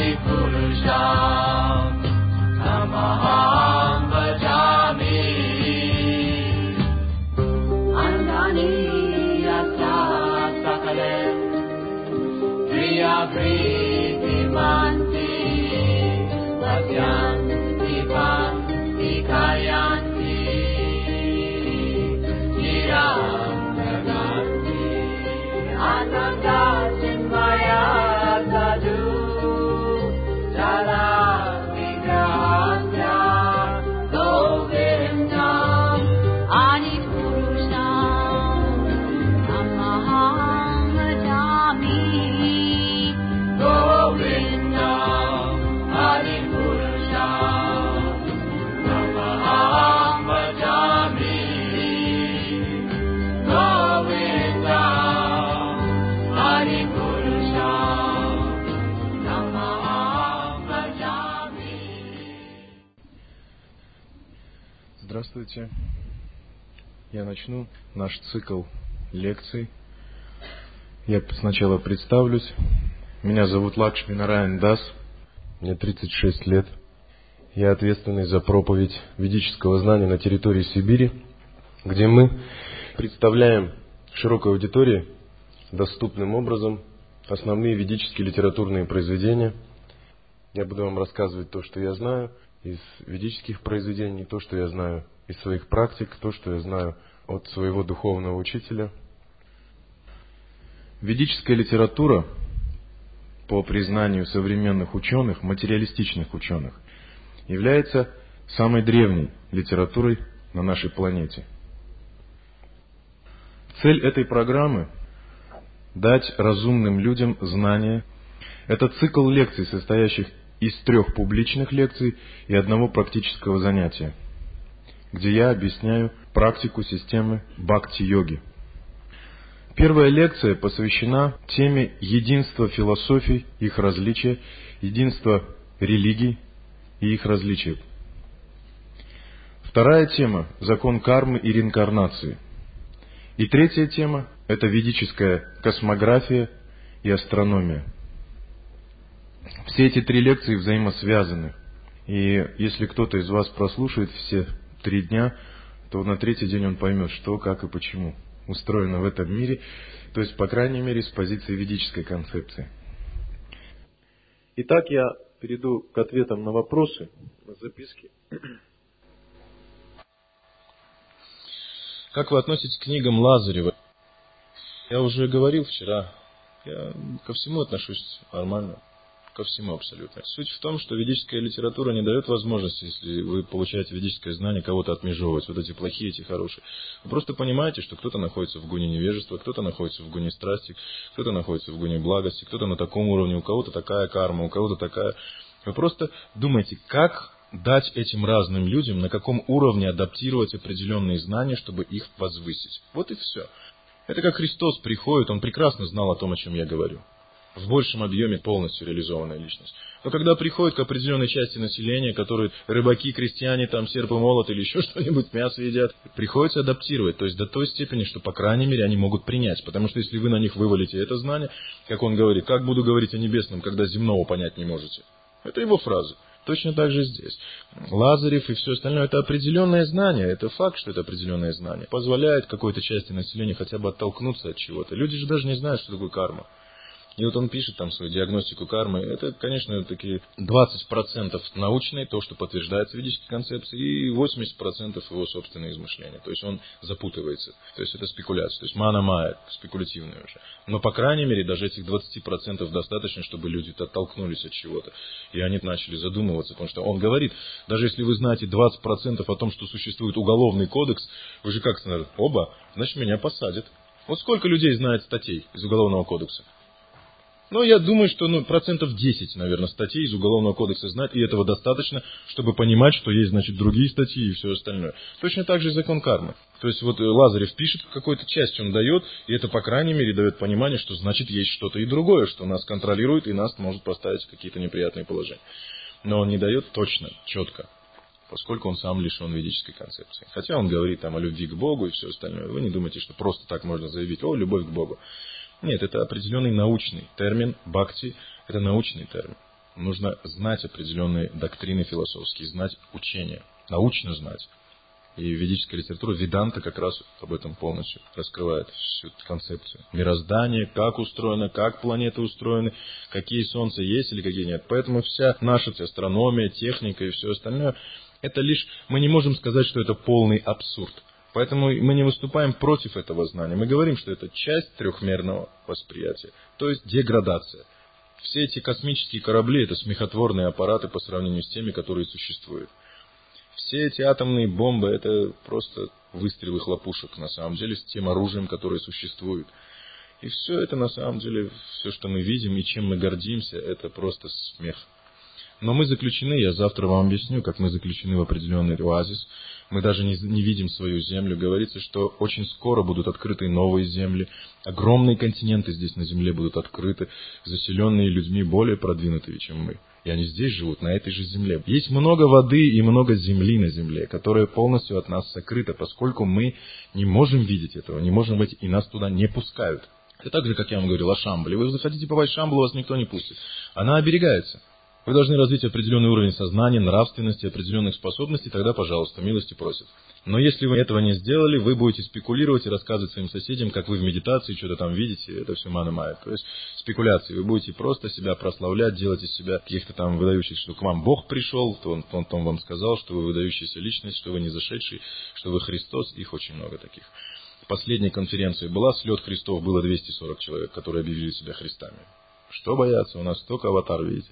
Здравствуйте. Я начну наш цикл лекций. Я сначала представлюсь. Меня зовут Лакшми Нараян Дас. Мне 36 лет. Я ответственный за проповедь ведического знания на территории Сибири, где мы представляем широкой аудитории доступным образом основные ведические литературные произведения. Я буду вам рассказывать то, что я знаю из ведических произведений, то, что я знаю из своих практик, то, что я знаю от своего духовного учителя. Ведическая литература, по признанию современных ученых, материалистичных ученых, является самой древней литературой на нашей планете. Цель этой программы – дать разумным людям знания. Это цикл лекций, состоящих из 3 публичных лекций и 1 практического занятия, где я объясняю практику системы бхакти-йоги. Первая лекция посвящена теме единства философий, их различия, единства религий и их различия. Вторая тема – закон кармы и реинкарнации. И третья тема – это ведическая космография и астрономия. Все эти 3 лекции взаимосвязаны. И если кто-то из вас прослушает все 3 дня, то на 3-й день он поймет, что, как и почему устроено в этом мире, то есть, по крайней мере, с позиции ведической концепции. Итак, я перейду к ответам на вопросы, на записки. Как вы относитесь к книгам Лазарева? Я уже говорил вчера, я ко всему отношусь нормально. Ко всему абсолютно. Суть в том, что ведическая литература не дает возможности, если вы получаете ведическое знание, кого-то отмежевывать. Вот эти плохие, эти хорошие. Вы просто понимаете, что кто-то находится в гуне невежества, кто-то находится в гуне страсти, кто-то находится в гуне благости, кто-то на таком уровне, у кого-то такая карма, у кого-то такая. Вы просто думаете, как дать этим разным людям, на каком уровне адаптировать определенные знания, чтобы их возвысить. Вот и все. Это как Христос приходит, Он прекрасно знал о том, о чем я говорю. В большем объеме полностью реализованная личность. Но когда приходит к определенной части населения, которые рыбаки, крестьяне, там серп и молот или еще что-нибудь, мясо едят, приходится адаптировать. То есть до той степени, что, по крайней мере, они могут принять. Потому что если вы на них вывалите это знание, как он говорит, как буду говорить о небесном, когда земного понять не можете. Это его фраза. Точно так же здесь. Лазарев и все остальное – это определенное знание. Это факт, что это определенное знание. Позволяет какой-то части населения хотя бы оттолкнуться от чего-то. Люди же даже не знают, что такое карма. И вот он пишет там свою диагностику кармы. Это, конечно, такие 20% научные, то, что подтверждается ведической концепцией, и 80% его собственные измышления. То есть он запутывается. То есть это спекуляция. То есть мана-майя, спекулятивная уже. Но, по крайней мере, даже этих 20% достаточно, чтобы люди оттолкнулись от чего-то. И они начали задумываться. Потому что он говорит, даже если вы знаете 20% о том, что существует уголовный кодекс, вы же как сказали, оба, значит меня посадят. Вот сколько людей знает статей из уголовного кодекса? Ну, я думаю, что 10%, наверное, статей из Уголовного кодекса знают, и этого достаточно, чтобы понимать, что есть, значит, другие статьи и все остальное. Точно так же и закон кармы. То есть, вот Лазарев пишет, какую-то часть он дает, и это, по крайней мере, дает понимание, что, значит, есть что-то и другое, что нас контролирует и нас может поставить в какие-то неприятные положения. Но он не дает точно, четко, поскольку он сам лишен ведической концепции. Хотя он говорит там о любви к Богу и все остальное. Вы не думайте, что просто так можно заявить, о, любовь к Богу. Нет, это определенный научный термин, бхакти, это научный термин. Нужно знать определенные доктрины философские, знать учения, научно знать. И ведическая литература, Веданта, как раз об этом полностью раскрывает всю эту концепцию. Мироздание, как устроено, как планеты устроены, какие солнца есть или какие нет. Поэтому вся наша астрономия, техника и все остальное, это лишь, мы не можем сказать, что это полный абсурд. Поэтому мы не выступаем против этого знания. Мы говорим, что это часть трехмерного восприятия, то есть деградация. Все эти космические корабли – это смехотворные аппараты по сравнению с теми, которые существуют. Все эти атомные бомбы – это просто выстрелы хлопушек, на самом деле, с тем оружием, которое существует. И все это, на самом деле, все, что мы видим и чем мы гордимся, это просто смех. Но мы заключены, я завтра вам объясню, как мы заключены в определенный оазис. Мы даже не видим свою землю. Говорится, что очень скоро будут открыты новые земли. Огромные континенты здесь на земле будут открыты, заселенные людьми более продвинутыми, чем мы. И они здесь живут, на этой же земле. Есть много воды и много земли на земле, которая полностью от нас сокрыта, поскольку мы не можем видеть этого, не можем быть, и нас туда не пускают. Это так же, как я вам говорил о Шамбле. Вы захотите попасть в Шамблу, вас никто не пустит. Она оберегается. Вы должны развить определенный уровень сознания, нравственности, определенных способностей, тогда, пожалуйста, милости просят. Но если вы этого не сделали, вы будете спекулировать и рассказывать своим соседям, как вы в медитации что-то там видите, это все мана-майя. То есть спекуляции. Вы будете просто себя прославлять, делать из себя каких-то там выдающихся, что к вам Бог пришел, то он вам сказал, что вы выдающаяся личность, что вы не зашедший, что вы Христос, их очень много таких. Последняя конференция была, слет Христов, было 240 человек, которые объявили себя Христами. Что бояться, у нас столько аватар, видите.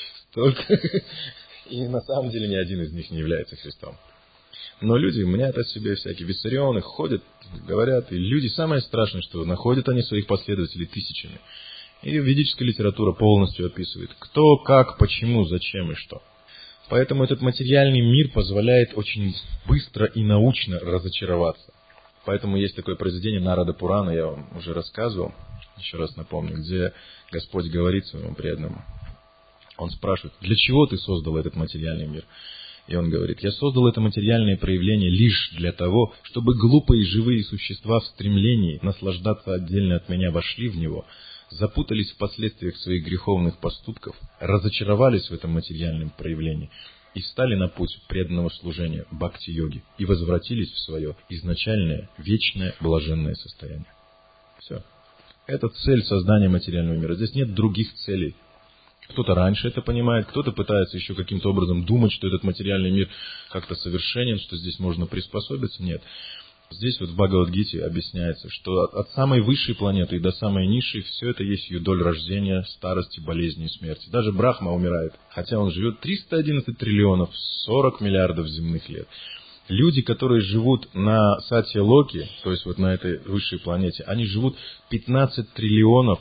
И на самом деле ни один из них не является Христом. Но люди мнят о себе всякие виссарионы, ходят, говорят. И люди, самое страшное, что находят они своих последователей тысячами. И ведическая литература полностью описывает, кто, как, почему, зачем и что. Поэтому этот материальный мир позволяет очень быстро и научно разочароваться. Поэтому есть такое произведение Нарада Пурана, я вам уже рассказывал, еще раз напомню, где Господь говорит своему преданному. Он спрашивает, для чего ты создал этот материальный мир? И он говорит, я создал это материальное проявление лишь для того, чтобы глупые живые существа в стремлении наслаждаться отдельно от меня вошли в него, запутались в последствиях своих греховных поступков, разочаровались в этом материальном проявлении и встали на путь преданного служения бхакти-йоги и возвратились в свое изначальное, вечное, блаженное состояние. Все. Это цель создания материального мира. Здесь нет других целей. Кто-то раньше это понимает, кто-то пытается еще каким-то образом думать, что этот материальный мир как-то совершенен, что здесь можно приспособиться. Нет. Здесь вот в Бхагавад-гите объясняется, что от самой высшей планеты и до самой низшей все это есть юдоль рождения, старости, болезни и смерти. Даже Брахма умирает, хотя он живет 311 триллионов, 40 миллиардов земных лет. Люди, которые живут на Сатья-Локе, то есть вот на этой высшей планете, они живут 15 триллионов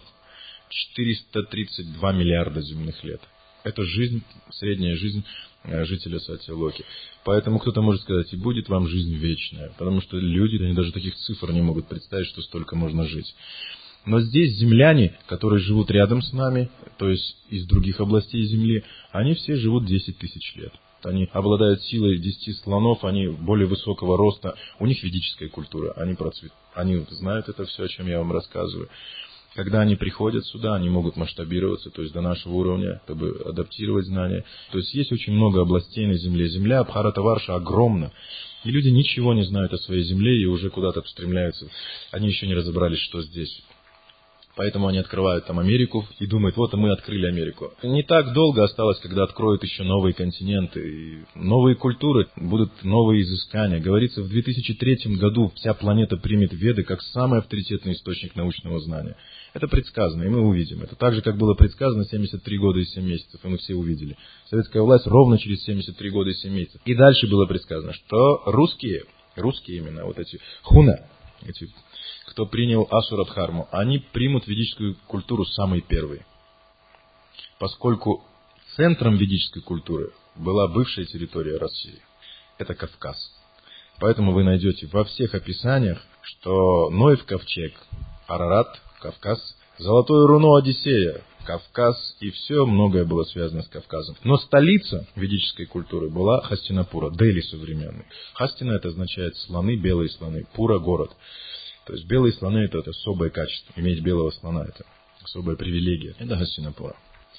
432 миллиарда земных лет. Это жизнь, средняя жизнь жителя Сатья-Локи. Поэтому кто-то может сказать, и будет вам жизнь вечная. Потому что люди, они даже таких цифр не могут представить, что столько можно жить. Но здесь земляне, которые живут рядом с нами, то есть из других областей Земли, они все живут 10 тысяч лет. Они обладают силой 10 слонов, они более высокого роста. У них ведическая культура, они процветают. Они знают это все, о чем я вам рассказываю. Когда они приходят сюда, они могут масштабироваться, то есть до нашего уровня, чтобы адаптировать знания. То есть есть очень много областей на Земле. Земля Абхаратаварша огромна. И люди ничего не знают о своей Земле и уже куда-то устремляются. Они еще не разобрались, что здесь. Поэтому они открывают там Америку и думают, вот и мы открыли Америку. Не так долго осталось, когда откроют еще новые континенты, и новые культуры, будут новые изыскания. Говорится, в 2003 году вся планета примет Веды как самый авторитетный источник научного знания. Это предсказано, и мы увидим. Это так же, как было предсказано 73 года и 7 месяцев, и мы все увидели. Советская власть ровно через 73 года и 7 месяцев. И дальше было предсказано, что русские именно, вот эти хуна, кто принял Асурадхарму, они примут ведическую культуру самой первой. Поскольку центром ведической культуры была бывшая территория России. Это Кавказ. Поэтому вы найдете во всех описаниях, что Ноев ковчег, Арарат, Кавказ, Золотое руно Одиссея, Кавказ, и все многое было связано с Кавказом. Но столица ведической культуры была Хастинапура, Дели современный. Хастина это означает слоны, белые слоны, Пура город. То есть белые слоны это особое качество. Иметь белого слона это особая привилегия. Это Хастинапура.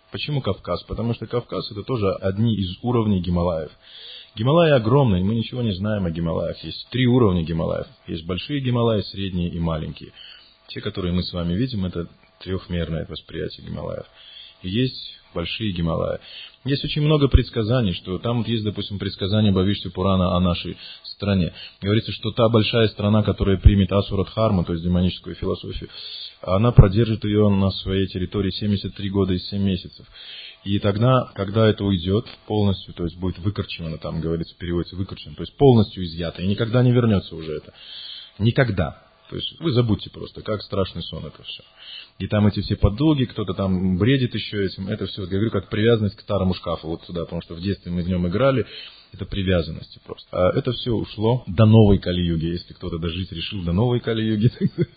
Почему Кавказ? Потому что Кавказ это тоже одни из уровней Гималаев. Гималаи огромные, мы ничего не знаем о Гималаях. Есть 3 уровня Гималаев. Есть большие Гималаи, средние и маленькие. Те, которые мы с вами видим, это трехмерное восприятие Гималаев. И есть большие Гималаи. Есть очень много предсказаний, что там вот есть, допустим, предсказание Бхавишья Пурана о нашей стране. Говорится, что та большая страна, которая примет Асурадхарму, то есть демоническую философию, она продержит ее на своей территории 73 года и 7 месяцев. И тогда, когда это уйдет полностью, то есть будет выкорчевано, там говорится, переводится выкорчевано, то есть полностью изъято, и никогда не вернется уже это. Никогда. То есть вы забудьте просто, как страшный сон это все. И там эти все подолги, кто-то там бредит еще этим, это все, я говорю, как привязанность к старому шкафу, вот туда, потому что в детстве мы в нем играли, это привязанности просто. А это все ушло до новой Кали-юги. Если кто-то дожить решил до новой Кали-юги,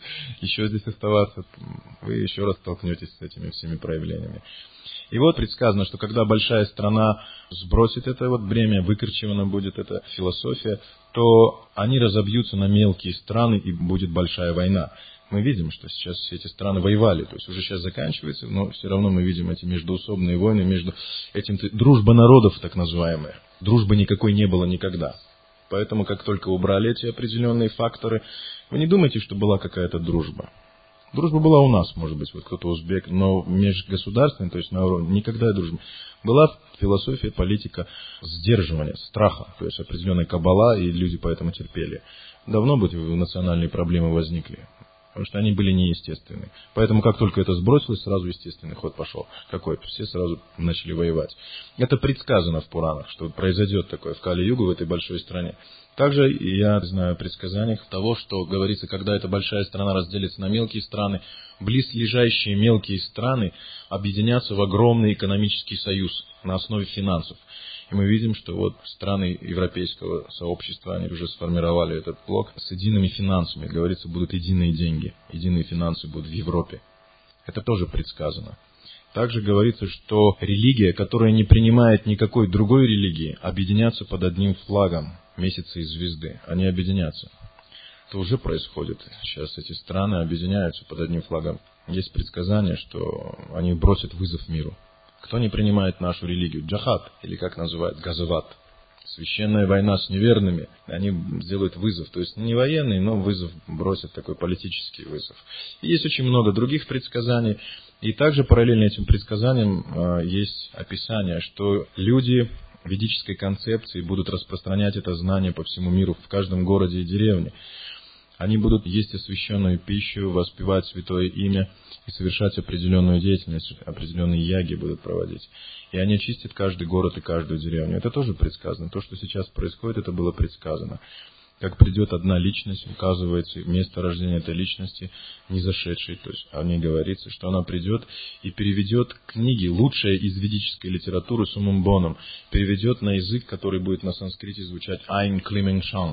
еще здесь оставаться, вы еще раз столкнетесь с этими всеми проявлениями. И вот предсказано, что когда большая страна сбросит это вот бремя, выкорчевана будет эта философия, то они разобьются на мелкие страны и будет большая война. Мы видим, что сейчас все эти страны воевали, то есть уже сейчас заканчивается, но все равно мы видим эти междоусобные войны, между этим дружба народов так называемая. Дружбы никакой не было никогда. Поэтому как только убрали эти определенные факторы, вы не думайте, что была какая-то дружба. Дружба была у нас, может быть, вот кто-то узбек, но межгосударственная, то есть на уровне, никогда дружба. Была философия, политика сдерживания, страха, то есть определенная каббала, и люди поэтому терпели. Давно бы национальные проблемы возникли, потому что они были неестественны. Поэтому как только это сбросилось, сразу естественный ход пошел. Какой? Все сразу начали воевать. Это предсказано в Пуранах, что произойдет такое в Кали-югу, в этой большой стране. Также я знаю о предсказаниях того, что говорится, когда эта большая страна разделится на мелкие страны, близлежащие мелкие страны объединятся в огромный экономический союз на основе финансов. И мы видим, что вот страны европейского сообщества, они уже сформировали этот блок с едиными финансами. Говорится, будут единые деньги, единые финансы будут в Европе. Это тоже предсказано. Также говорится, что религия, которая не принимает никакой другой религии, объединятся под одним флагом, месяца и звезды. Они объединятся. Это уже происходит. Сейчас эти страны объединяются под одним флагом. Есть предсказание, что они бросят вызов миру. Кто не принимает нашу религию? Джахад, или как называют, газават. Священная война с неверными. Они сделают вызов. То есть не военный, но вызов бросят, такой политический вызов. И есть очень много других предсказаний. И также параллельно этим предсказаниям есть описание, что люди ведической концепции будут распространять это знание по всему миру, в каждом городе и деревне. Они будут есть освященную пищу, воспевать святое имя и совершать определенную деятельность, определенные яги будут проводить. И они очистят каждый город и каждую деревню. Это тоже предсказано. То, что сейчас происходит, это было предсказано. Как придет одна личность, указывается место рождения этой личности, не зашедшей. То есть о ней говорится, что она придет и переведет книги, лучшие из ведической литературы с умом боном, переведет на язык, который будет на санскрите звучать Айнклишан,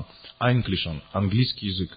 английский язык.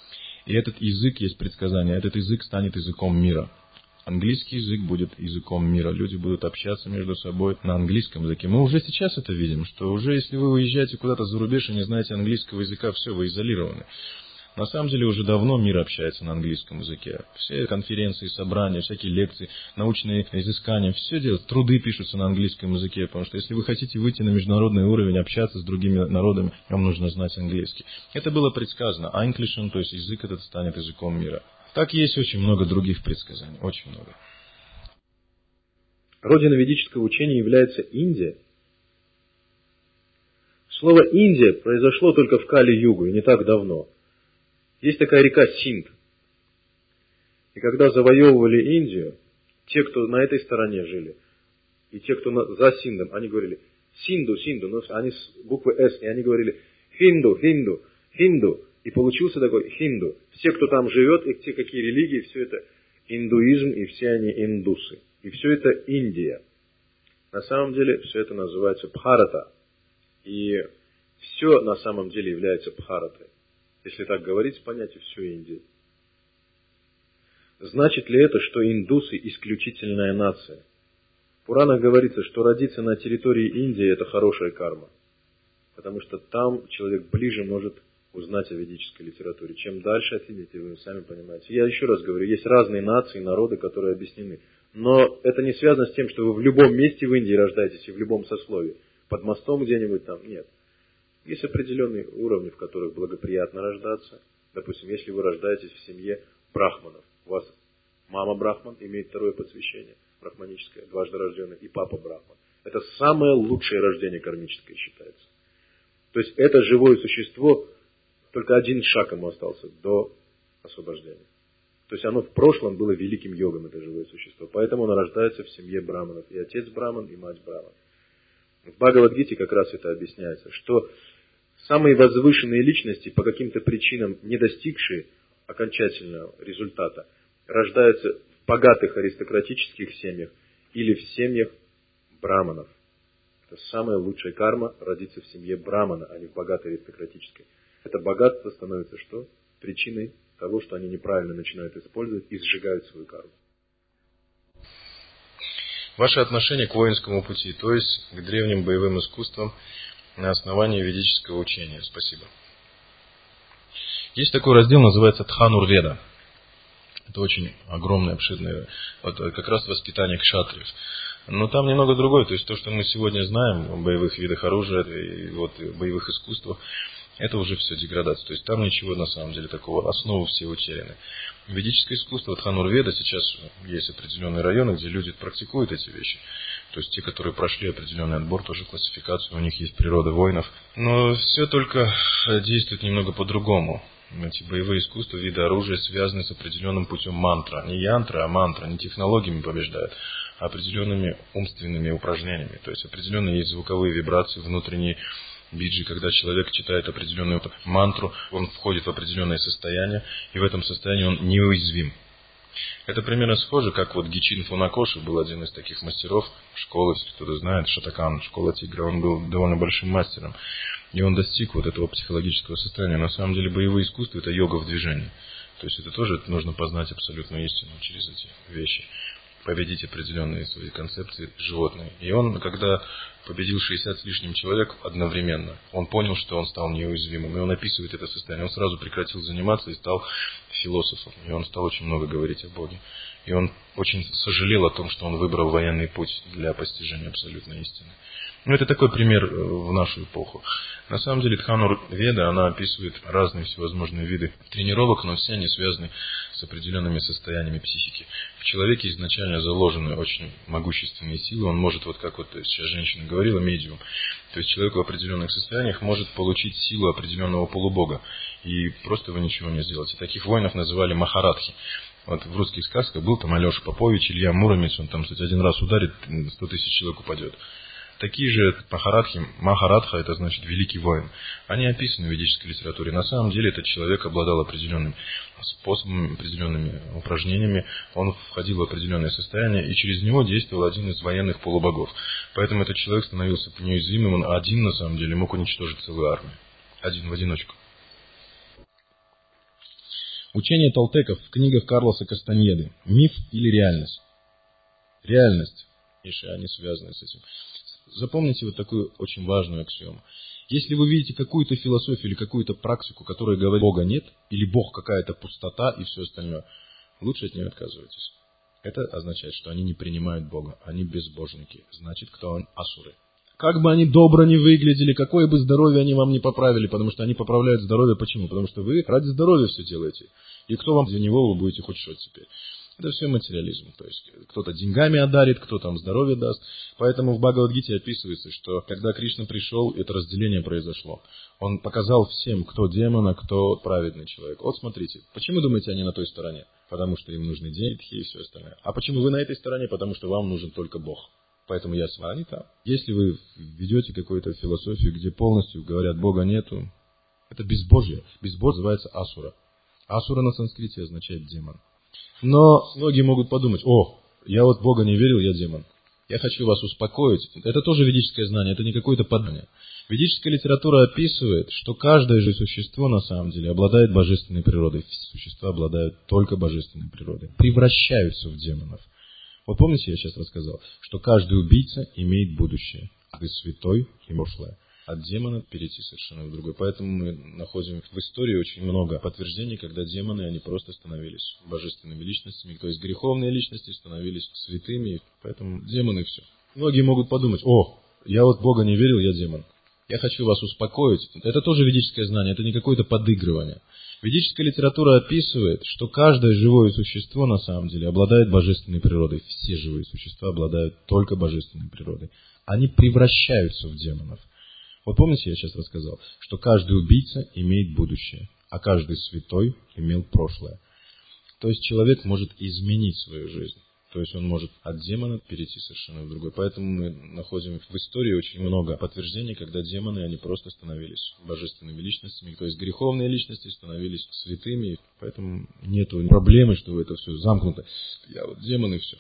И этот язык, есть предсказание, этот язык станет языком мира. Английский язык будет языком мира. Люди будут общаться между собой на английском языке. Мы уже сейчас это видим, что уже если вы уезжаете куда-то за рубеж и не знаете английского языка, все, вы изолированы. На самом деле уже давно мир общается на английском языке. Все конференции, собрания, всякие лекции, научные изыскания, все делают. Труды пишутся на английском языке, потому что если вы хотите выйти на международный уровень, общаться с другими народами, вам нужно знать английский. Это было предсказано. Айнклишен, то есть язык этот станет языком мира. Так есть очень много других предсказаний, очень много. Родиной ведического учения является Индия. Слово «Индия» произошло только в Кали-югу, и не так давно. Есть такая река Синд. И когда завоевывали Индию, те, кто на этой стороне жили, и те, кто за Синдом, они говорили «Синду, Синду», но они с буквы «С», и они говорили «Хинду, Хинду, Хинду». И получился такой хинду. Все, кто там живет, и те, какие религии, все это индуизм, и все они индусы. И все это Индия. На самом деле, все это называется Бхарата. И все на самом деле является Бхаратой. Если так говорить, понятие все Индия. Значит ли это, что индусы исключительная нация? В Пуранах говорится, что родиться на территории Индии это хорошая карма. Потому что там человек ближе может узнать о ведической литературе. Чем дальше от Индии, вы сами понимаете. Я еще раз говорю, есть разные нации, народы, которые объяснены. Но это не связано с тем, что вы в любом месте в Индии рождаетесь и в любом сословии. Под мостом где-нибудь там. Нет. Есть определенные уровни, в которых благоприятно рождаться. Допустим, если вы рождаетесь в семье брахманов, у вас мама брахман, имеет второе посвящение, брахманическое, дважды рожденный, и папа брахман. Это самое лучшее рождение кармическое считается. То есть это живое существо, только один шаг ему остался до освобождения. То есть оно в прошлом было великим йогом, это живое существо. Поэтому оно рождается в семье браманов. И отец браман, и мать браман. В Бхагавад-гите как раз это объясняется, что самые возвышенные личности, по каким-то причинам не достигшие окончательного результата, рождаются в богатых аристократических семьях или в семьях браманов. Это самая лучшая карма родиться в семье брамана, а не в богатой аристократической. Это богатство становится что? Причиной того, что они неправильно начинают использовать и сжигают свою карму. Ваше отношение к воинскому пути, то есть к древним боевым искусствам на основании ведического учения. Спасибо. Есть такой раздел, называется Дханур-веда. Это очень огромное, обширное, вот как раз воспитание кшатриев. Но там немного другое, то есть то, что мы сегодня знаем о боевых видах оружия и вот боевых искусствах, это уже все деградация. То есть там ничего на самом деле такого, основы все утеряны. Ведическое искусство, Дханур-веда, сейчас есть определенные районы, где люди практикуют эти вещи. То есть те, которые прошли определенный отбор, тоже классификацию, у них есть природа воинов. Но все только действует немного по-другому. Эти боевые искусства, виды оружия связаны с определенным путем мантра. Не янтра, а мантра. Не технологиями побеждают, а определенными умственными упражнениями. То есть определенные есть звуковые вибрации, внутренние биджи, когда человек читает определенную мантру, он входит в определенное состояние, и в этом состоянии он неуязвим. Это примерно схоже, как вот Гичин Фунакоши был один из таких мастеров школы, если кто-то знает, Шатакан, школа тигра, он был довольно большим мастером. И он достиг вот этого психологического состояния. На самом деле боевые искусства – это йога в движении. То есть это тоже нужно познать абсолютную истину через эти вещи. Победить определенные свои концепции животные. И он, когда победил 60 с лишним человек одновременно, он понял, что он стал неуязвимым. И он описывает это состояние. Он сразу прекратил заниматься и стал философом. И он стал очень много говорить о Боге. И он очень сожалел о том, что он выбрал военный путь для постижения абсолютной истины. Ну, это такой пример в нашу эпоху. На самом деле Дханур-веда, она описывает разные всевозможные виды тренировок, но все они связаны с определенными состояниями психики. В человеке изначально заложены очень могущественные силы. Он может, вот как вот сейчас женщина говорила, медиум. То есть человек в определенных состояниях может получить силу определенного полубога. И просто вы ничего не сделаете. Таких воинов называли махарадхи. Вот в русских сказках был там Алеша Попович, Илья Муромец, он там, кстати, один раз ударит, 100 тысяч человек упадет. Такие же махарадхи, махарадха, это значит великий воин, они описаны в ведической литературе. На самом деле этот человек обладал определенным способами, определенными упражнениями, он входил в определенное состояние, и через него действовал один из военных полубогов. Поэтому этот человек становился неуязвимым, он один на самом деле мог уничтожить целую армию. Один в одиночку. Учение толтеков в книгах Карлоса Кастаньеды. Миф или реальность? Реальность. И они связаны с этим. Запомните вот такую очень важную аксиому. Если вы видите какую-то философию или какую-то практику, которая говорит, Бога нет, или Бог какая-то пустота и все остальное, лучше от нее отказывайтесь. Это означает, что они не принимают Бога, они безбожники. Значит, кто они? Асуры. Как бы они добро не выглядели, какое бы здоровье они вам не поправили, потому что они поправляют здоровье. Почему? Потому что вы ради здоровья все делаете. И кто вам за него, вы будете хоть что теперь. Это все материализм. То есть кто-то деньгами одарит, кто-то вам здоровье даст. Поэтому в Бхагавад-гите описывается, что когда Кришна пришел, это разделение произошло. Он показал всем, кто демон, а кто праведный человек. Вот смотрите, почему думаете они на той стороне? Потому что им нужны деньги и все остальное. А почему вы на этой стороне? Потому что вам нужен только Бог. Поэтому я с вами там. Если вы ведете какую-то философию, где полностью говорят, Бога нету, это безбожие. Безбожие называется асура. Асура на санскрите означает демон. Но многие могут подумать, я вот в Бога не верил, я демон. Я хочу вас успокоить. Это тоже ведическое знание, это не какое-то подание. Ведическая литература описывает, что каждое же существо на самом деле обладает божественной природой. Все существа обладают только божественной природой. Превращаются в демонов. Вот помните, я сейчас рассказал, что каждый убийца имеет будущее, каждый святой и прошлое. от демона перейти совершенно в другой. Поэтому мы находим в истории очень много подтверждений, когда демоны, они просто становились божественными личностями, то есть греховные личности становились святыми. Поэтому демоны все. Многие могут подумать: о, я вот в Бога не верил, я демон. Я хочу вас успокоить. Это тоже ведическое знание, это не какое-то подыгрывание. Ведическая литература описывает, что каждое живое существо на самом деле обладает божественной природой. Все живые существа обладают только божественной природой. Они превращаются в демонов. Вот помните, я сейчас рассказал, что каждый убийца имеет будущее, а каждый святой имел прошлое. То есть человек может изменить свою жизнь. То есть он может от демона перейти совершенно в другой. Поэтому мы находим в истории очень много подтверждений, когда демоны, они просто становились божественными личностями, то есть греховные личности становились святыми. Поэтому нету проблемы, что это все замкнуто. Я вот демон и все.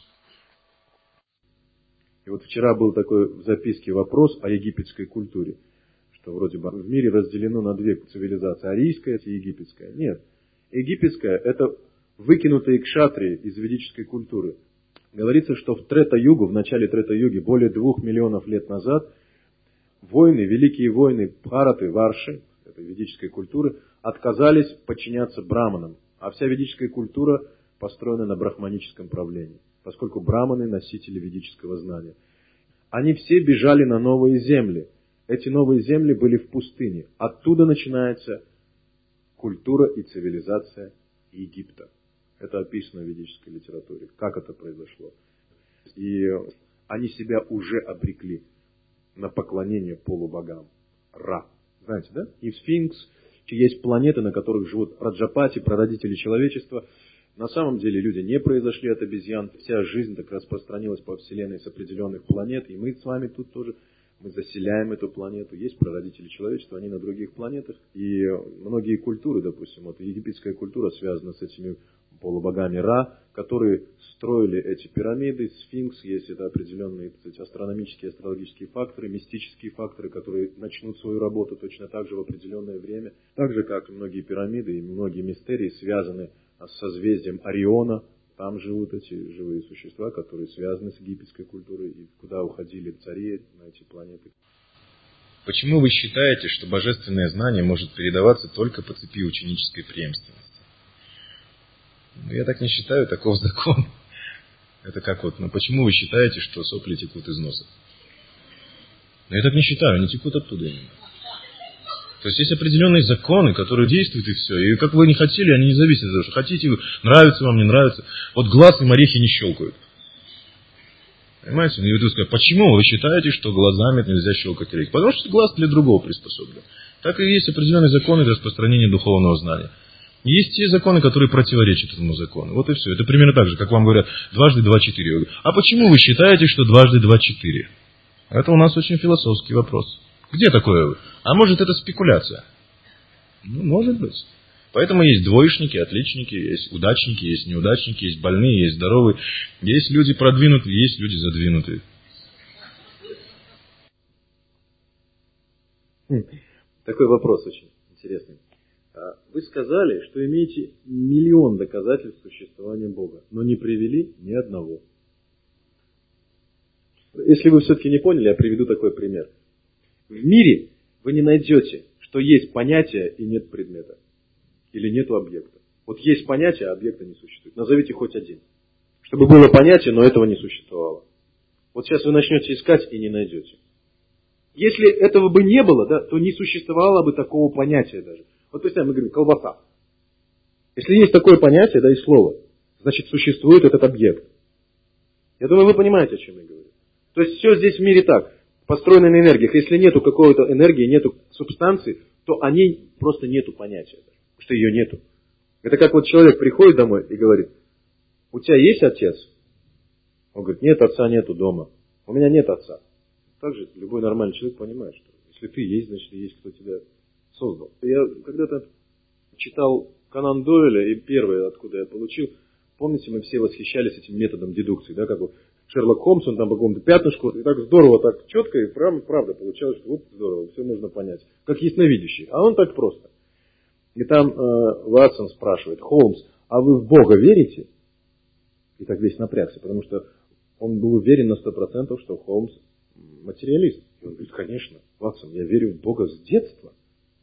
И вот вчера был такой в записке вопрос о египетской культуре, что вроде бы в мире разделено на две цивилизации, арийская и египетская. Нет, египетская – это выкинутые кшатрии из ведической культуры. Говорится, что в Трета-югу, в начале Трета-юги, более 2 миллионов лет назад, воины, великие воины Бхараты, Варши, этой ведической культуры, отказались подчиняться браманам. А вся ведическая культура построена на брахманическом правлении, поскольку браманы – носители ведического знания. Они все бежали на новые земли. Эти новые земли были в пустыне. Оттуда начинается культура и цивилизация Египта. Это описано в ведической литературе, как это произошло. И они себя уже обрекли на поклонение полубогам. Ра. Знаете, да? И Сфинкс, есть планеты, на которых живут Праджапати, прародители человечества. На самом деле люди не произошли от обезьян. Вся жизнь так распространилась по Вселенной с определенных планет. И мы с вами тут тоже, мы заселяем эту планету. Есть прародители человечества, они на других планетах. И многие культуры, допустим, вот египетская культура связана с этими полубогами Ра, которые строили эти пирамиды, сфинкс, есть это определенные, кстати, астрономические, астрологические факторы, мистические факторы, которые начнут свою работу точно так же в определенное время. Так же, как и многие пирамиды и многие мистерии связаны с созвездием Ориона. Там живут эти живые существа, которые связаны с египетской культурой, и куда уходили цари на эти планеты. Почему вы считаете, что божественное знание может передаваться только по цепи ученической преемственности? Я так не считаю, таков закон. Это как вот, почему вы считаете, что сопли текут из носа? Я так не считаю, они текут оттуда именно. То есть есть определенные законы, которые действуют и все. И как вы не хотели, они не зависят от того, что хотите вы, нравится вам, не нравится. Вот глаз им орехи не щелкают. Понимаете? И вы скажете, почему вы считаете, что глазами нельзя щелкать орехи? Потому что глаз для другого приспособлен. Так и есть определенные законы для распространения духовного знания. Есть те законы, которые противоречат этому закону. Вот и все. Это примерно так же, как вам говорят, 2 × 2 = 4. А почему вы считаете, что 2 × 2 = 4? Это у нас очень философский вопрос. Где такое? А может, это спекуляция? Ну, может быть. Поэтому есть двоечники, отличники, есть удачники, есть неудачники, есть больные, есть здоровые. Есть люди продвинутые, есть люди задвинутые. Такой вопрос очень интересный. Вы сказали, что имеете миллион доказательств существования Бога, но не привели ни одного. Если вы все-таки не поняли, я приведу такой пример. В мире вы не найдете, что есть понятие и нет предмета. Или нету объекта. Вот есть понятие, а объекта не существует. Назовите хоть один. Чтобы было понятие, но этого не существовало. Вот сейчас вы начнете искать и не найдете. Если этого бы не было, да, то не существовало бы такого понятия даже. Вот представим, мы говорим, колбаса. Если есть такое понятие, да, и слово, значит существует этот объект. Я думаю, вы понимаете, о чем я говорю. То есть все здесь в мире так, построено на энергиях. Если нету какой-то энергии, нету субстанции, то о ней просто нету понятия. Потому что ее нету. Это как вот человек приходит домой и говорит, у тебя есть отец? Он говорит, нет, отца нету дома. У меня нет отца. Также любой нормальный человек понимает, что если ты есть, значит есть кто тебя создал. Я когда-то читал Конан Дойля, и первое, откуда я получил, помните, мы все восхищались этим методом дедукции, да, как вот Шерлок Холмс, он там по какому-то пятнышку, и так здорово, так четко, и правда получалось, что вот здорово, все можно понять, как ясновидящий, а он так просто. И там Ватсон спрашивает, Холмс, а вы в Бога верите? И так весь напрягся, потому что он был уверен на 100%, что Холмс материалист. И он говорит, конечно, Ватсон, я верю в Бога с детства.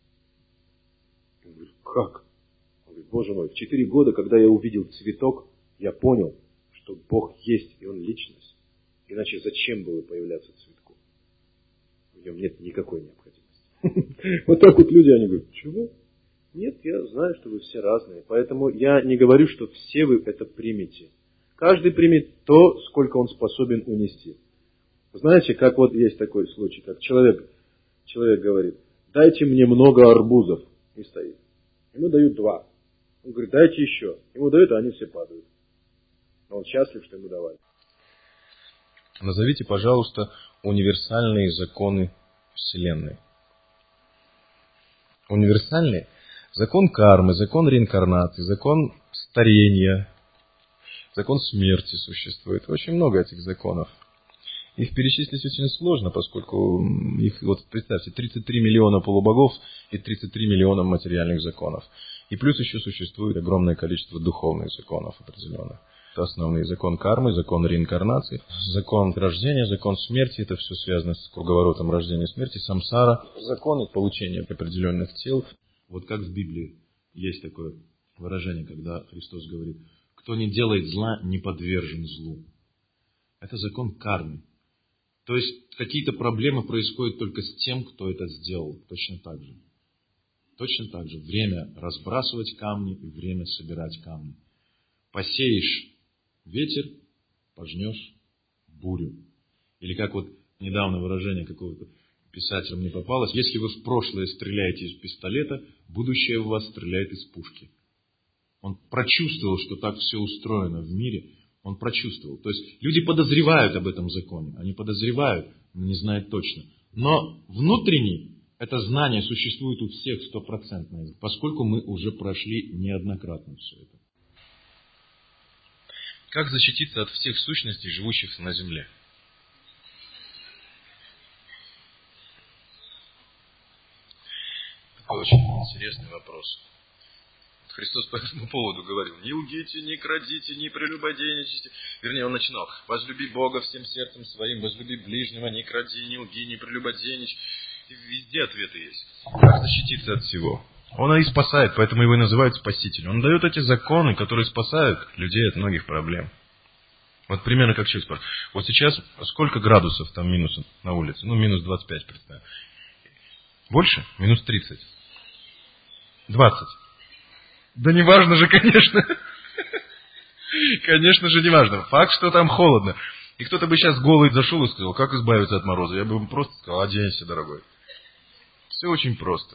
Он говорит, как? Он говорит, Боже мой, в 4 года, когда я увидел цветок, я понял, что Бог есть, и Он личность. Иначе зачем было появляться цветку? В нем нет никакой необходимости. Вот так вот люди, они говорят, чего? Нет, я знаю, что вы все разные. Поэтому я не говорю, что все вы это примете. Каждый примет то, сколько он способен унести. Знаете, как вот есть такой случай, как человек говорит, дайте мне много арбузов. И стоит. Ему дают 2. Он говорит, дайте еще. Ему дают, а они все падают. Но он счастлив, что ему давали. Назовите, пожалуйста, универсальные законы Вселенной. Универсальные? Закон кармы, закон реинкарнации, закон старения, закон смерти существует. Очень много этих законов. Их перечислить очень сложно, поскольку их, вот представьте, 33 миллиона полубогов и 33 миллиона материальных законов. И плюс еще существует огромное количество духовных законов определенных. Это основные: закон кармы, закон реинкарнации, закон рождения, закон смерти. Это все связано с круговоротом рождения и смерти, самсара, законы получения определенных тел. Вот как в Библии есть такое выражение, когда Христос говорит, кто не делает зла, не подвержен злу. Это закон кармы. То есть какие-то проблемы происходят только с тем, кто это сделал. Точно так же. Точно так же. Время разбрасывать камни и время собирать камни. Посеешь ветер, пожнешь бурю. Или как вот недавно выражение какого-то писателя мне попалось. Если вы в прошлое стреляете из пистолета, будущее в вас стреляет из пушки. Он прочувствовал, что так все устроено в мире. Он прочувствовал. То есть люди подозревают об этом законе. Они подозревают, но не знают точно. Но внутренне это знание существует у всех 100%, поскольку мы уже прошли неоднократно все это. Как защититься от всех сущностей, живущих на земле? Это очень интересный вопрос. Христос по этому поводу говорил, не лгите, не крадите, не прелюбодейничайте. Вернее, он начинал, возлюби Бога всем сердцем своим, возлюби ближнего, не кради, не лги, не прелюбодейничай. И везде ответы есть. Как защититься от всего? Он и спасает, поэтому его и называют спасителем. Он дает эти законы, которые спасают людей от многих проблем. Вот примерно как человек спрашивает. Вот сейчас сколько градусов там минусов на улице? Ну, минус 25, представим. Больше? Минус 30. 20. Да не важно же, конечно. Конечно же, не важно. Факт, что там холодно. И кто-то бы сейчас голый зашел и сказал, как избавиться от мороза? Я бы ему просто сказал, оденься, дорогой. Все очень просто.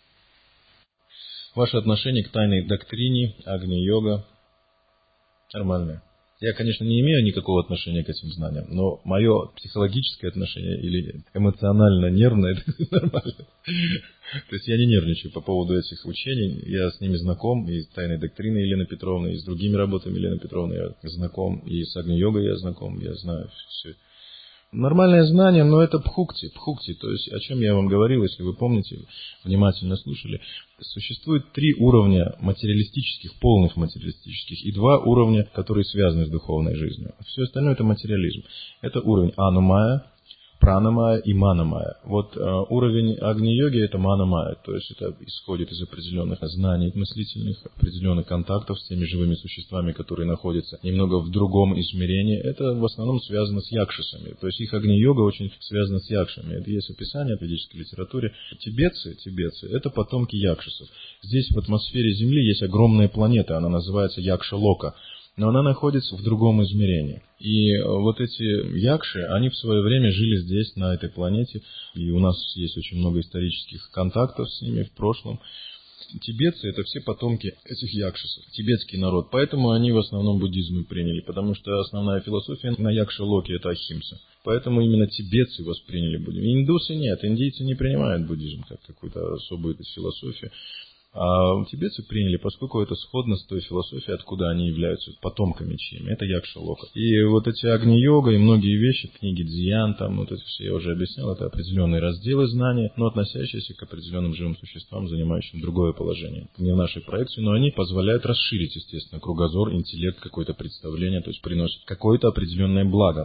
Ваше отношение к тайной доктрине, агни-йога нормальное. Я, конечно, не имею никакого отношения к этим знаниям, но мое психологическое отношение или эмоционально-нервное, это нормально. То есть я не нервничаю по поводу этих учений, я с ними знаком, и с тайной доктриной Елены Петровны, и с другими работами Елены Петровны я знаком, и с агни-йогой я знаком, я знаю все. Нормальное знание, но это бхукти, то есть о чем я вам говорил, если вы помните, внимательно слушали. Существует 3 уровня материалистических, полных материалистических, и 2 уровня, которые связаны с духовной жизнью. Все остальное это материализм. Это уровень анумая, пранамая и манамая. Вот уровень агни-йоги это манамая, то есть это исходит из определенных знаний мыслительных, определенных контактов с теми живыми существами, которые находятся немного в другом измерении. Это в основном связано с якшисами, то есть их агни-йога очень связана с якшами. Это есть описание в ведической литературе. Тибетцы это потомки якшисов. Здесь в атмосфере Земли есть огромная планета, она называется Якша-Лока. Но она находится в другом измерении. И вот эти якши, они в свое время жили здесь, на этой планете. И у нас есть очень много исторических контактов с ними в прошлом. Тибетцы – это все потомки этих якшисов, тибетский народ. Поэтому они в основном буддизм и приняли, потому что основная философия на Якша-Локе – это ахимса. Поэтому именно тибетцы восприняли буддизм. Индусы нет, индийцы не принимают буддизм как какую-то особую философию. А тибетцы приняли, поскольку это сходно с той философией, откуда они являются потомками чьими. Это Якша-Лока. И вот эти агни-йога и многие вещи, книги Дзьян, там вот это все я уже объяснял, это определенные разделы знания, но относящиеся к определенным живым существам, занимающим другое положение. Не в нашей проекции, но они позволяют расширить, естественно, кругозор, интеллект, какое-то представление, то есть приносят какое-то определенное благо.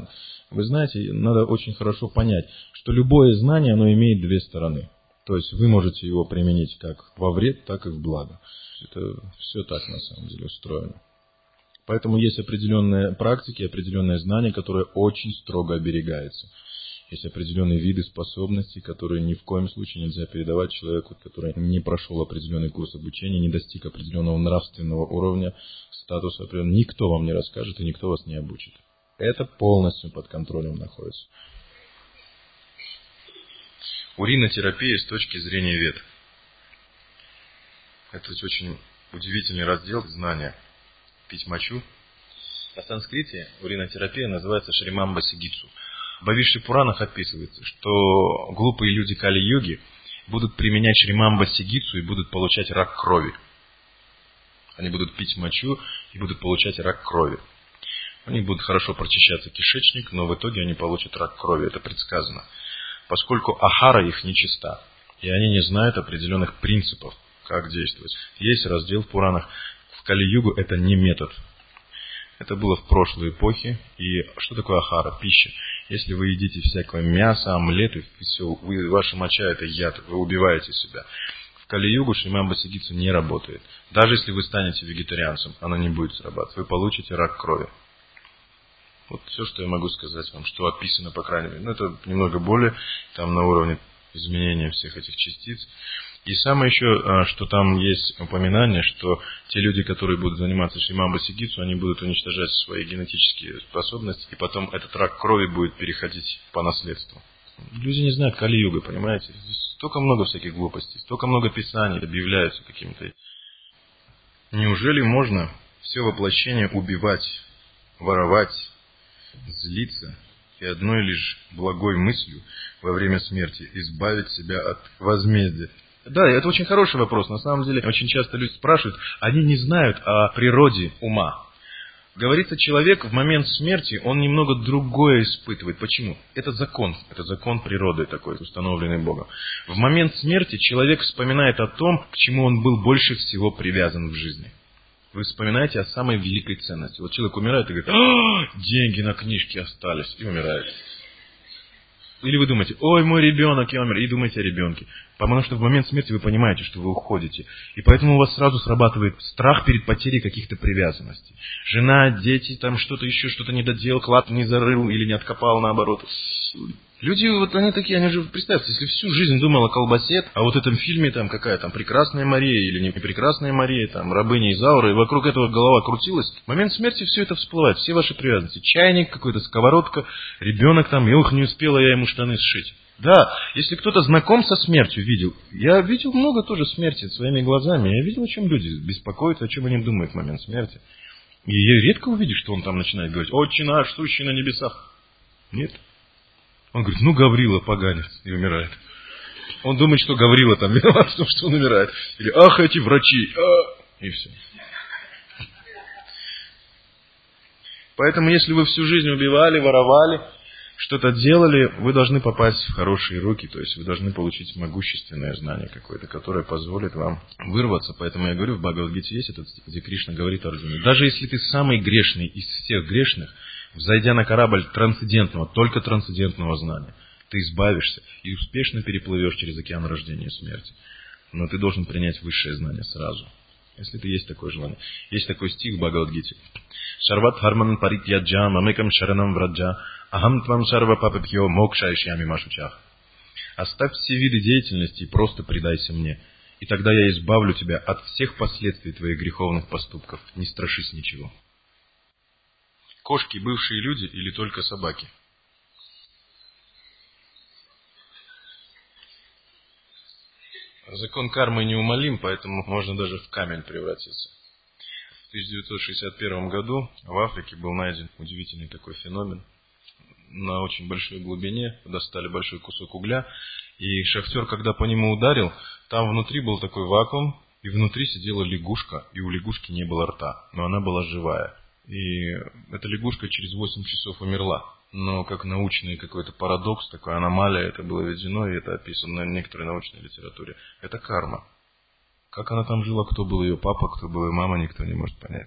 Вы знаете, надо очень хорошо понять, что любое знание, оно имеет две стороны. То есть вы можете его применить как во вред, так и в благо. Это все так на самом деле устроено. Поэтому есть определенные практики, определенные знания, которые очень строго оберегаются. Есть определенные виды способностей, которые ни в коем случае нельзя передавать человеку, который не прошел определенный курс обучения, не достиг определенного нравственного уровня, статуса определенного. Никто вам не расскажет и никто вас не обучит. Это полностью под контролем находится. Уринотерапия с точки зрения вед. Это очень удивительный раздел знания. Пить мочу. На санскрите уринотерапия называется Шримамба Сигитсу. В Бхавиши Пуранах описывается, что глупые люди Кали-юги будут применять Шримамба Сигитсу и будут получать рак крови. Они будут пить мочу и будут получать рак крови. У них будет хорошо прочищаться кишечник, но в итоге они получат рак крови. Это предсказано. Поскольку ахара их нечиста, и они не знают определенных принципов, как действовать. Есть раздел в Пуранах. В Кали-югу это не метод. Это было в прошлой эпохе. И что такое ахара? Пища. Если вы едите всякое мясо, омлеты, все, ваша моча это яд, вы убиваете себя. В Кали-югу Шримамба Сигитсу не работает. Даже если вы станете вегетарианцем, оно не будет срабатывать. Вы получите рак крови. Вот все, что я могу сказать вам, что описано, по крайней мере. Это немного более там на уровне изменения всех этих частиц. И самое еще, что там есть упоминание, что те люди, которые будут заниматься Шримамба Сигитсу, они будут уничтожать свои генетические способности, и потом этот рак крови будет переходить по наследству. Люди не знают Кали-юга, понимаете? Здесь столько много всяких глупостей, столько много писаний объявляются какими-то. Неужели можно все воплощение убивать, воровать, злиться и одной лишь благой мыслью во время смерти избавить себя от возмездия? Да, это очень хороший вопрос. На самом деле, очень часто люди спрашивают, они не знают о природе ума. Говорится, человек в момент смерти, он немного другое испытывает. Почему? Это закон природы такой, установленный Богом. В момент смерти человек вспоминает о том, к чему он был больше всего привязан в жизни. Вы вспоминаете о самой великой ценности. Вот человек умирает и говорит, деньги на книжке остались, и умирает. Или вы думаете, ой, мой ребенок, я умер, и думаете о ребенке. Потому что в момент смерти вы понимаете, что вы уходите. И поэтому у вас сразу срабатывает страх перед потерей каких-то привязанностей. Жена, дети, там что-то еще, что-то не доделал, клад не зарыл или не откопал, наоборот. Люди, вот они такие, они же, представьте, если всю жизнь думал о колбасе, а вот в этом фильме там какая там прекрасная Мария или не прекрасная Мария, там рабыня Изаура, и вокруг этого голова крутилась, в момент смерти все это всплывает, все ваши привязанности. Чайник, какой-то сковородка, ребенок там, не успела я ему штаны сшить. Да, если кто-то знаком со смертью видел, я видел много тоже смерти своими глазами, я видел, о чем люди беспокоятся, о чем они думают в момент смерти. И я редко увидишь, что он там начинает говорить, «Отче наш, сущий на небесах». Нет. Он говорит, Гаврила поганец, и умирает. Он думает, что Гаврила там виноват в том, что он умирает. Или, ах, эти врачи, и все. Поэтому, если вы всю жизнь убивали, воровали, что-то делали, вы должны попасть в хорошие руки, то есть вы должны получить могущественное знание какое-то, которое позволит вам вырваться. Поэтому я говорю, в Бхагавад-гите есть этот стих, где Кришна говорит Арджуне, даже если ты самый грешный из всех грешных, взойдя на корабль трансцендентного, только трансцендентного знания, ты избавишься и успешно переплывешь через океан рождения и смерти. Но ты должен принять высшее знание сразу, если ты есть такое желание. Есть такой стих в Бхагавад-гите. Шарват харман паритьяджа мамекам шаранам враджа ахам твам шарва папапьё мокшаишьями машучах. Оставь все виды деятельности и просто предайся мне, и тогда я избавлю тебя от всех последствий твоих греховных поступков. Не страшись ничего. Кошки бывшие люди или только собаки? Закон кармы неумолим, поэтому можно даже в камень превратиться. В 1961 году в Африке был найден удивительный такой феномен. На очень большой глубине достали большой кусок угля, и шахтер, когда по нему ударил, там внутри был такой вакуум, и внутри сидела лягушка, и у лягушки не было рта, но она была живая. И эта лягушка через 8 часов умерла. Но как научный какой-то парадокс, такая аномалия, это было введено, и это описано в некоторой научной литературе. Это карма. Как она там жила, кто был ее папа, кто был ее мама, никто не может понять.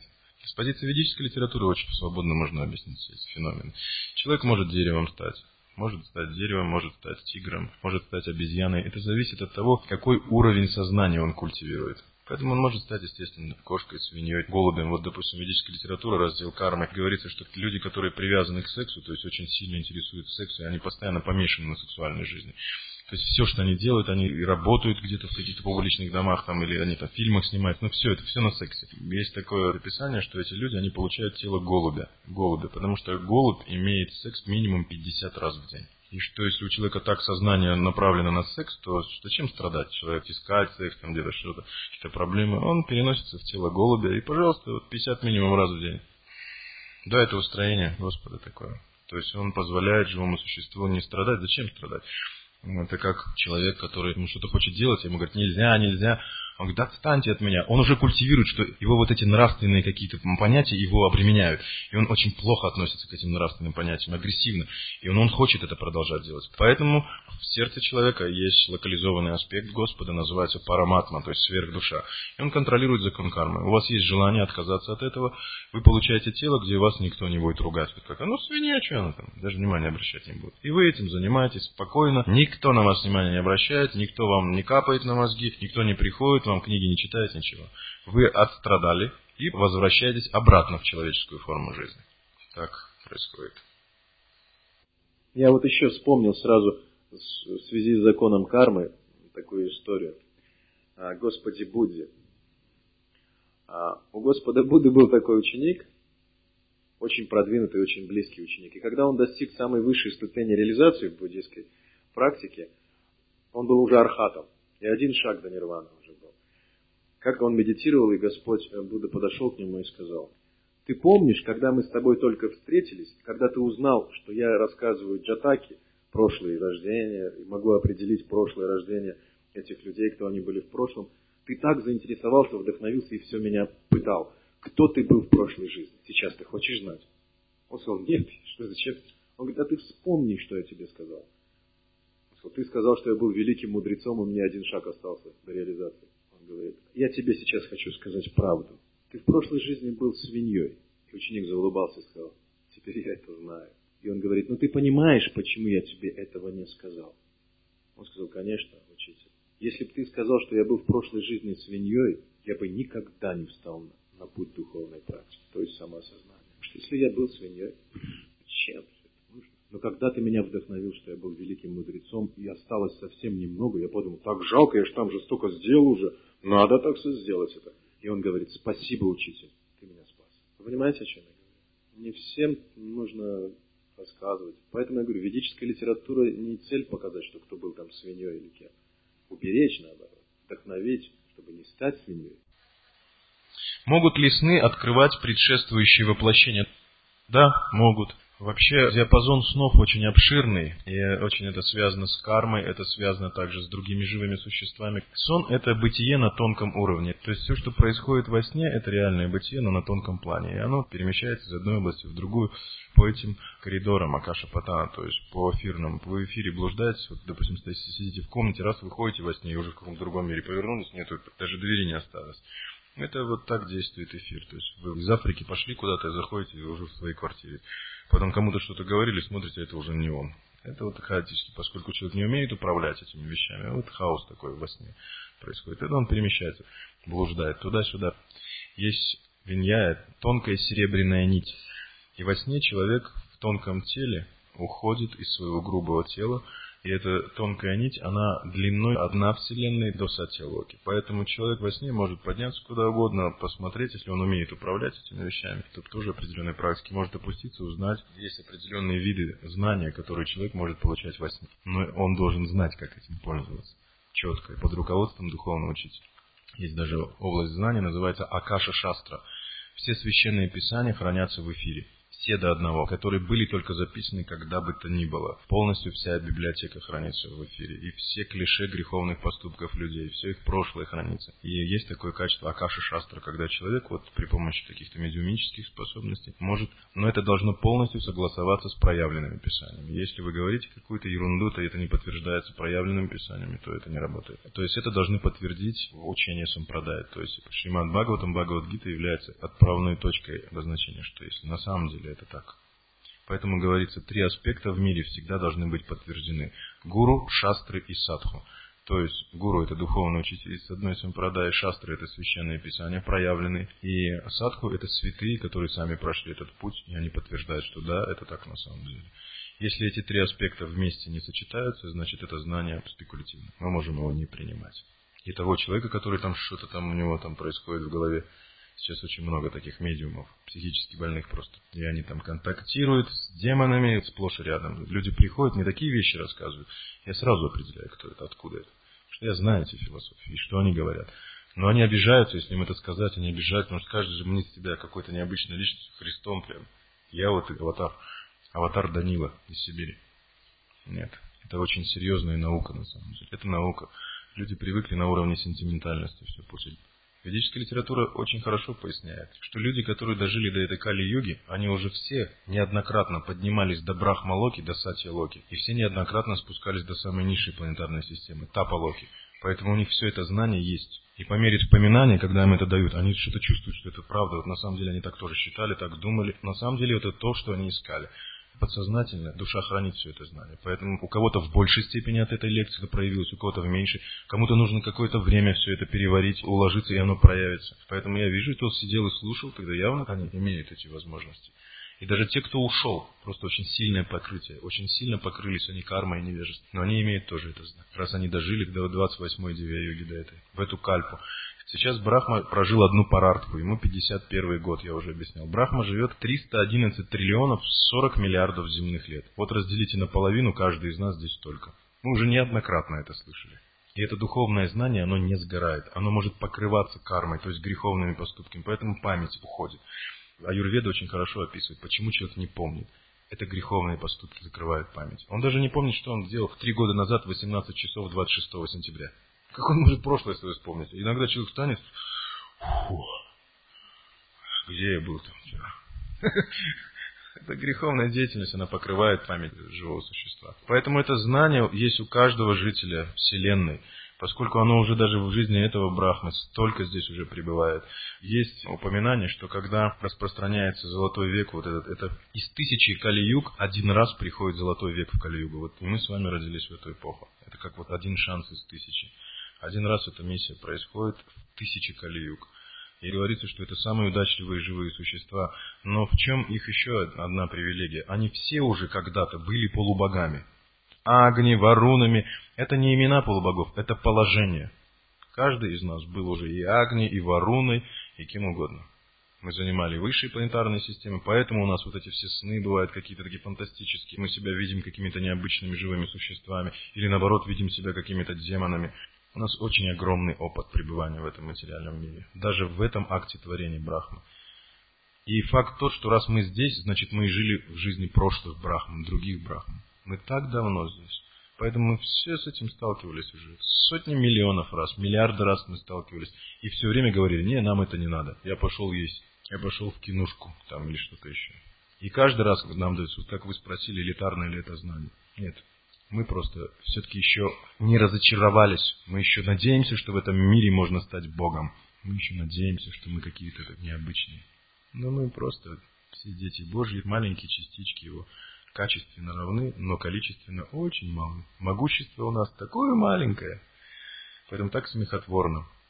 С позиции ведической литературы очень свободно можно объяснить все эти феномены. Человек может деревом стать. Может стать деревом, может стать тигром, может стать обезьяной. Это зависит от того, какой уровень сознания он культивирует. Поэтому он может стать, естественно, кошкой, свиньей, голубем. Вот, допустим, ведическая литература, раздел кармы, говорится, что люди, которые привязаны к сексу, то есть очень сильно интересуются сексом, они постоянно помешаны на сексуальной жизни. То есть все, что они делают, они и работают где-то в каких-то публичных домах, там, или они там в фильмах снимают, все, это все на сексе. Есть такое описание, что эти люди, они получают тело голубя, потому что голубь имеет секс минимум 50 раз в день. И что если у человека так сознание направлено на секс, то зачем страдать? Человек искать секс, там где-то что-то, какие-то проблемы, он переносится в тело голубя, и, пожалуйста, 50 минимум раз в день. Да, это устроение Господа такое. То есть он позволяет живому существу не страдать. Зачем страдать? Это как человек, который что-то хочет делать, ему говорят, нельзя. Он говорит, отстаньте от меня. Он уже культивирует, что его вот эти нравственные какие-то понятия его обременяют. И он очень плохо относится к этим нравственным понятиям, агрессивно. И он хочет это продолжать делать. Поэтому в сердце человека есть локализованный аспект Господа, называется параматма, то есть сверхдуша. И он контролирует закон кармы. У вас есть желание отказаться от этого, вы получаете тело, где вас никто не будет ругать. Вот как, свинья, что она там, даже внимания обращать не будет. И вы этим занимаетесь спокойно. Никто на вас внимания не обращает, никто вам не капает на мозги, никто не приходит, вам книги не читает, ничего. Вы отстрадали и возвращаетесь обратно в человеческую форму жизни. Так происходит. Я вот еще вспомнил сразу в связи с законом кармы такую историю о Господе Будде. У Господа Будды был такой ученик, очень продвинутый, очень близкий ученик. И когда он достиг самой высшей ступени реализации в буддийской практике, он был уже архатом. И один шаг до нирваны уже был. Как он медитировал, и Господь Будда подошел к нему и сказал: ты помнишь, когда мы с тобой только встретились, когда ты узнал, что я рассказываю джатаки, прошлые рождения, и могу определить прошлое рождение этих людей, кто они были в прошлом, ты так заинтересовался, вдохновился и все меня пытал. Кто ты был в прошлой жизни? Сейчас ты хочешь знать? Он сказал: нет, что зачем? Он говорит: а ты вспомни, что я тебе сказал. Он сказал: ты сказал, что я был великим мудрецом, и мне один шаг остался до реализации. Он говорит: я тебе сейчас хочу сказать правду. Ты в прошлой жизни был свиньей. И ученик заулыбался и сказал: теперь я это знаю. И он говорит: ты понимаешь, почему я тебе этого не сказал? Он сказал: конечно, учитель. Если бы ты сказал, что я был в прошлой жизни свиньей, я бы никогда не встал на путь духовной практики, то есть самоосознания. Потому что если я был свиньей, зачем все это нужно? Но когда ты меня вдохновил, что я был великим мудрецом, и осталось совсем немного, я подумал: так жалко, я же там же столько сделал уже, надо так все сделать это. И он говорит: спасибо, учитель, ты меня спас. Вы понимаете, о чем я говорю? Не всем нужно рассказывать. Поэтому я говорю, ведическая литература не цель показать, что кто был там свиньей или кем. Уберечь, наоборот, вдохновить, чтобы не стать свиньей. Могут ли сны открывать предшествующие воплощения? Да, могут. Вообще, диапазон снов очень обширный, и очень это связано с кармой, это связано также с другими живыми существами. Сон – это бытие на тонком уровне. То есть все, что происходит во сне, это реальное бытие, но на тонком плане. И оно перемещается из одной области в другую по этим коридорам Акаша-Патана, то есть по эфирным. Вы в эфире блуждаете, вот, допустим, если сидите в комнате, раз вы ходите во сне и уже в каком-то другом мире повернулись, нету, даже двери не осталось. Это вот так действует эфир. То есть вы из Африки пошли куда-то и заходите уже в своей квартире. Потом кому-то что-то говорили, смотрите, это уже не он. Это вот хаотически, поскольку человек не умеет управлять этими вещами. Вот хаос такой во сне происходит. Это он перемещается, блуждает туда-сюда. Есть винья, тонкая серебряная нить. И во сне человек в тонком теле уходит из своего грубого тела. И эта тонкая нить, она длиной 1 вселенной до Сатья-Локи. Поэтому человек во сне может подняться куда угодно, посмотреть, если он умеет управлять этими вещами. То тоже определенной практики может опуститься, узнать. Есть определенные виды знания, которые человек может получать во сне. Но он должен знать, как этим пользоваться. Четко, под руководством духовного учителя. Есть даже область знания, называется Акаша-шастра. Все священные писания хранятся в эфире. все до одного, которые были только записаны когда бы то ни было. Полностью вся библиотека хранится в эфире, и все клише греховных поступков людей, все их прошлое хранится. И есть такое качество Акаша-шастра, когда человек вот при помощи каких-то медиумических способностей может, но это должно полностью согласоваться с проявленными писаниями. Если вы говорите какую-то ерунду, то это не подтверждается проявленными писаниями, то это не работает. То есть это должны подтвердить учение Сампрадай. То есть Шримад Бхагаватам, Бхагавад-гита является отправной точкой обозначения, что если на самом деле это так. Поэтому говорится, 3 аспекта в мире всегда должны быть подтверждены. Гуру, шастры и садху. То есть гуру — это духовный учитель из одной сампрадаи, шастры — это священные писания, проявленные, и садху — это святые, которые сами прошли этот путь, и они подтверждают, что да, это так на самом деле. Если эти 3 аспекта вместе не сочетаются, значит это знание спекулятивно. Мы можем его не принимать. И того человека, который там что-то там у него там происходит в голове, сейчас очень много таких медиумов, психически больных просто. И они там контактируют с демонами сплошь и рядом. Люди приходят, мне такие вещи рассказывают. Я сразу определяю, кто это, откуда это. Потому что я знаю эти философии, что они говорят. Но они обижаются, если им это сказать, они обижаются, потому что каждый же мнит себя какой-то необычной личностью, Христом прям. Я вот аватар Данила из Сибири. Нет, это очень серьезная наука на самом деле. Это наука. Люди привыкли на уровне сентиментальности все пустить. Ведическая литература очень хорошо поясняет, что люди, которые дожили до этой Кали-юги, они уже все неоднократно поднимались до Брахма-локи, до Сатья-локи, и все неоднократно спускались до самой низшей планетарной системы, Тапа-локи. Поэтому у них все это знание есть. И по мере вспоминания, когда им это дают, они что-то чувствуют, что это правда. Вот на самом деле они так тоже считали, так думали. На самом деле это то, что они искали. Подсознательно душа хранит все это знание. Поэтому у кого-то в большей степени от этой лекции это проявилось, у кого-то в меньшей. Кому-то нужно какое-то время все это переварить, уложиться, и оно проявится. Поэтому я вижу, кто сидел и слушал, тогда явно они имеют эти возможности. И даже те, кто ушел, просто очень сильное покрытие, очень сильно покрылись они кармой и невежеством. Но они имеют тоже это знание. Раз они дожили до 28-й дивья-йоги, до этой, в эту кальпу. Сейчас Брахма прожил одну парартху, ему 51 год, я уже объяснял. Брахма живет 311 триллионов 40 миллиардов земных лет. Вот разделите наполовину, каждый из нас здесь столько. Мы уже неоднократно это слышали. И это духовное знание, оно не сгорает. Оно может покрываться кармой, то есть греховными поступками, поэтому память уходит. Аюрведа очень хорошо описывает, почему человек не помнит. Это греховные поступки закрывают память. Он даже не помнит, что он делал 3 года назад, 18 часов 26 сентября. Как он может прошлое свое вспомнить? Иногда человек встанет, где я был там вчера? Это греховная деятельность, она покрывает память живого существа. Поэтому это знание есть у каждого жителя Вселенной. Поскольку оно уже даже в жизни этого Брахмы столько здесь уже пребывает. Есть упоминание, что когда распространяется золотой век, вот это из 1000 Кали-юг один раз приходит золотой век в Кали-югу. Вот мы с вами родились в эту эпоху. Это как вот один шанс из 1000. Один раз эта миссия происходит в 1000 Кали-юг. И говорится, что это самые удачливые живые существа. Но в чем их еще одна привилегия? Они все уже когда-то были полубогами. Агни, Варунами. Это не имена полубогов, это положение. Каждый из нас был уже и Агни, и Варуной, и кем угодно. Мы занимали высшие планетарные системы, поэтому у нас вот эти все сны бывают какие-то такие фантастические. Мы себя видим какими-то необычными живыми существами, или наоборот видим себя какими-то демонами. У нас очень огромный опыт пребывания в этом материальном мире. Даже в этом акте творения Брахмы. И факт тот, что раз мы здесь, значит мы жили в жизни прошлых Брахман, других Брахман. Мы так давно здесь. Поэтому мы все с этим сталкивались уже. Сотни миллионов раз, миллиарды раз мы сталкивались. И все время говорили, не, нам это не надо. Я пошел есть, я пошел в кинушку там или что-то еще. И каждый раз нам дается, вот как вы спросили, элитарное ли это знание. Нет. Мы просто все-таки еще не разочаровались. Мы еще надеемся, что в этом мире можно стать Богом. Мы еще надеемся, что мы какие-то необычные. Но мы просто все дети Божьи, маленькие частички Его. Качественно равны, но количественно очень мало. Могущество у нас такое маленькое. Поэтому так смехотворно.